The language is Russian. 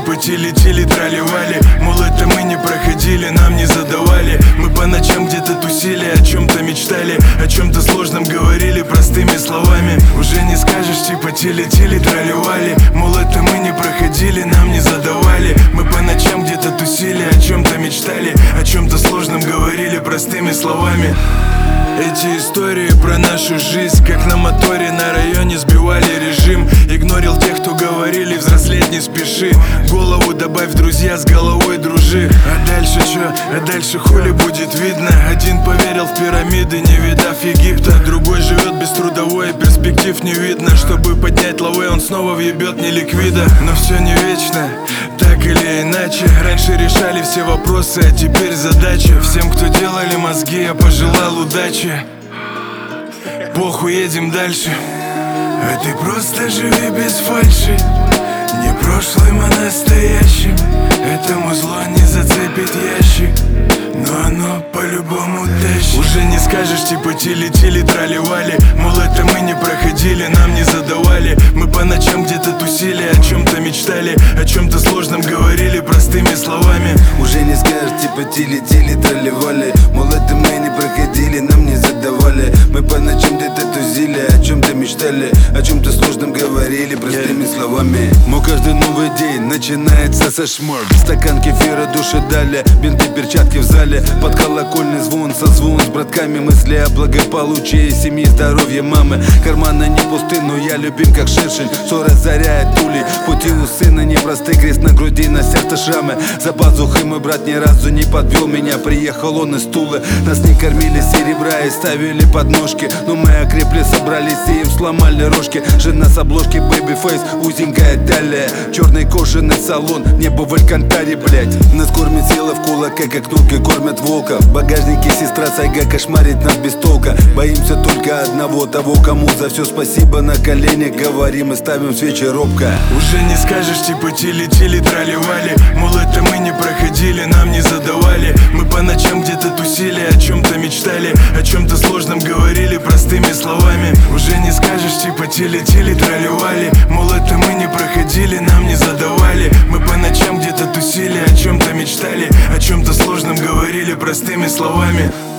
типа тили-тили тролливали. Мол, это мы не проходили, нам не задавали. Мы по ночам где-то тусили, о чем-то мечтали, о чем-то сложном говорили простыми словами. Уже не скажешь, типа тили-тили тролливали. Мол, это мы не проходили, нам не задавали. Мы по ночам где-то тусили, о чем-то мечтали, о чем-то сложном говорили простыми словами. Эти истории про нашу жизнь, как на моторе на районе сбивали режим. Игнорил тех, кто говорили, взрослеть не спеши. Голову добавь, друзья, с головой дружи. А дальше чё? А дальше хули будет видно. Один поверил в пирамиды, не видав Египта. Другой живет без трудовой, перспектив не видно. Чтобы поднять лавы, он снова въебет не ликвида. Но все не вечно, так или иначе. Раньше решали все вопросы, а теперь задача. Всем, кто делали мозги, я пожелал удачи. Похуй, едем дальше. А ты просто живи без фальши. Не прошлым, а настоящим. Этому зло не зацепит ящик, но оно по-любому тащит. Уже не скажешь, типа тили-тили тролливали. Мол, это мы не проходили, нам не задавали. Мы по ночам где-то тусили, о чем-то мечтали, о чем-то сложном говорили простыми словами. Уже не скажешь, типа тили-тили тролливали. Мол, это мы не проходили, нам не задавали. Мы по ночам где-то тусили, о чем-то мечтали, о чем-то сложном говорили простыми словами. Мой каждый новый день начинается со шмор. Стакан кефира души дали, бинты, перчатки в зале. Под колокольный звон, созвон с братками. Мысли о благополучии семьи, здоровье мамы. Карманы не пусты, но я любим как шершень. Все разоряет пулей. Пути у сына непросты, крест на груди, на сердце шрамы. За пазухой мой брат ни разу не подвел меня. Приехал он из Тулы. Нас не кормили серебра и ставили подножки. Но мы окрепли, собрались и им сломали рожки. Жена с обложки Babyface, узенькая талия. Черный кожаный салон, небо в Алькантаре, блять. Нас кормит сила в кулака, как турки кормят волка. В багажнике сестра Сайга кошмарит нас без толка. Боимся только одного, того, кому за все спасибо на коленях говорим и ставим свечи робко. Уже не скажешь, типа тили-тили тролливали. Мол, это мы не проходили, нам не задавали. Мы по ночам где-то тусили, о чем-то мечтали, о чем-то сложном говорили простыми словами. Уже не скажешь, типа тили-тили тролливали. Мол, это мы не проходили, нам не задавали. Мы по ночам где-то тусили, о чем-то мечтали, о чем-то сложном говорили простыми словами.